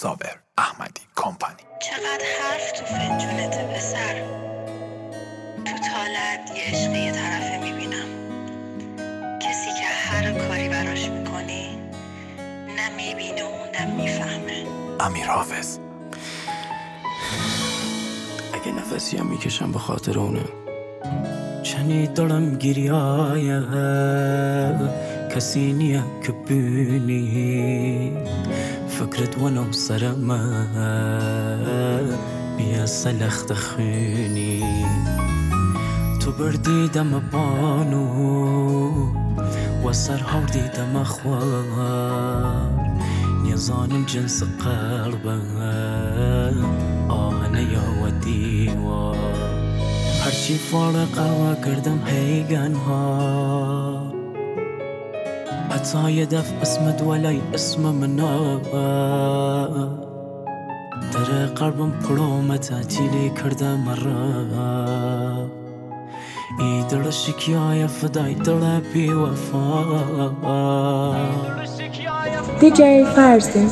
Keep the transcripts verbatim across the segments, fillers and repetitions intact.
صابر احمدی کمپانی. چقدر حرف تو فنجونت پسر، تو طالعت یه عشق یه طرفه میبینم، کسی که هر کاری براش میکنی نه میبینه و نه میفهمه. امیر حافظ. اگه نفسی هم میکشم به خاطر اونه، چنی دارم گریایه کسی نیه که بینی فکرت ونو سرمه بیا سلخت خونی تو بردی دم بانو و سرها دیدم خوار نیزان جنس قلبه آهنه یا و دیوار هرچی فارقه و کردم هیگن ها حتی یه دف اسمت ولی اسم منا در قلبم پرومه تعطیلی کرده مرا ای دل شکیای فدای دل بی وفا دی جی فرزین.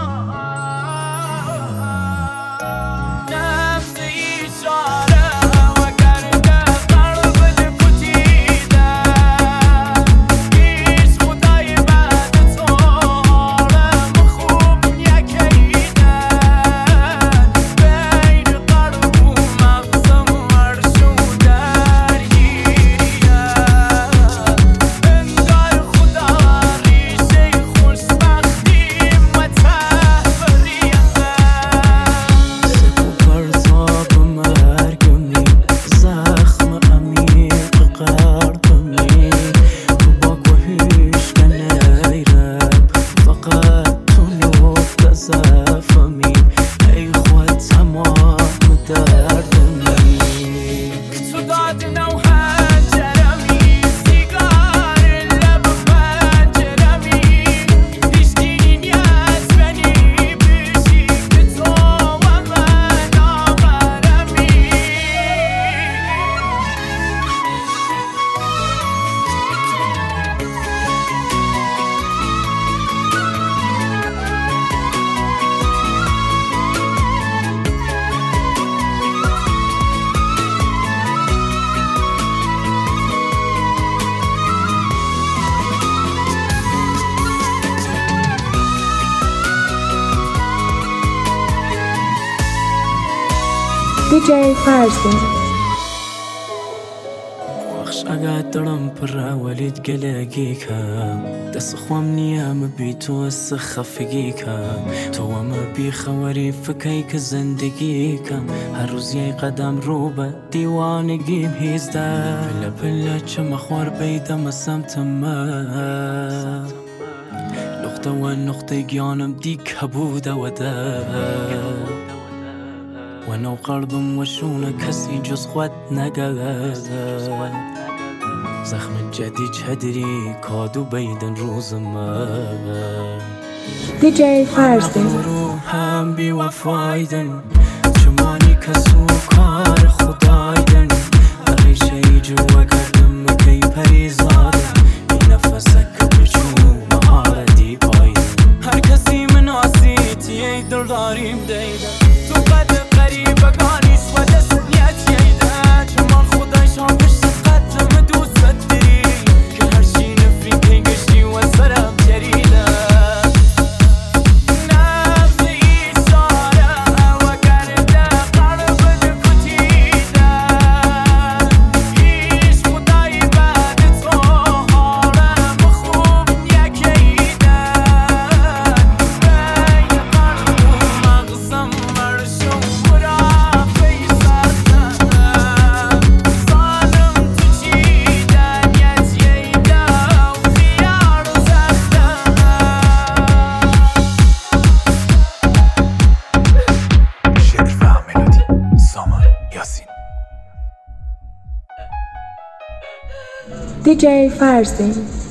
دی جی فرزین. وخش اگه دارم پر ولید گلگی کم دست خوام نیم بی تو از خفگی کم تو هم بی خوری فکری که زندگی کم هر روز یه قدم رو به دیوانگیم هیزده پله پله چه مخوار بیدم سمت من نقطه و نقطه گیانم دیگه بوده و ده ونو قلبم وشونه کسی جز خود نگذر زخم جدی چدری کادو بیدن روز من دی جی فرزین. رو هم بی وفایدن چمانی کسو کار خدایدن ریشه ای جوا کردم کی پریزاده این نفسک بچو مهارتی پایدن هر کسی من آسیتی ای دل داریم دیدن تو قد قریب گانیش و دست نیت ییده چمان خودش هم پشت قدم دوست داری که هر چی نفری که گشتی و سرم جریده نفس ایشاره و کرده قلب دکتیده ایش خدای بعد تو حالم خوب یکیده بین قلب و مغزم مرشم دی جی فرزین.